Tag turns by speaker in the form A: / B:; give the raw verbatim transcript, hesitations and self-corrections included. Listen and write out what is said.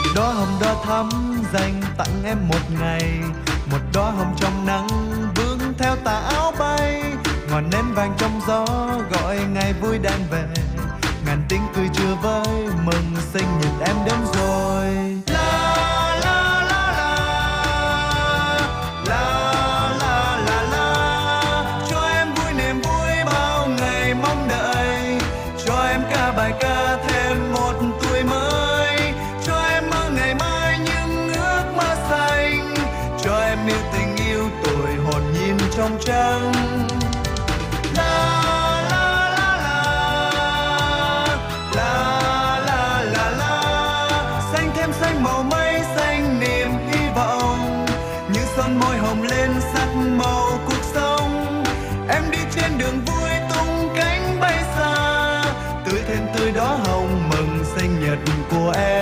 A: Đóa hồng đỏ thắm dành tặng em một ngày, một đóa hồng trong nắng vương theo tà áo bay, ngọn nến vàng trong gió gọi ngày vui đang về, ngàn tiếng cười chưa vơi mừng sinh nhật em đến rồi. La la la la la la la la, cho em vui niềm vui bao ngày mong đợi, cho em ca bài ca thêm một tuổi mới, cho em mơ ngày mai những ước mơ xanh, cho em yêu tình yêu tuổi hồn nhiên trong trắng. La la la la la la la la, xanh thêm xanh màu mây xanh niềm hy vọng, như son môi hồng lên sắc màu cuộc sống. Em đi trên đường vui tung cánh bay xa, tươi thêm tươi đóa hồng mừng sinh nhật của em.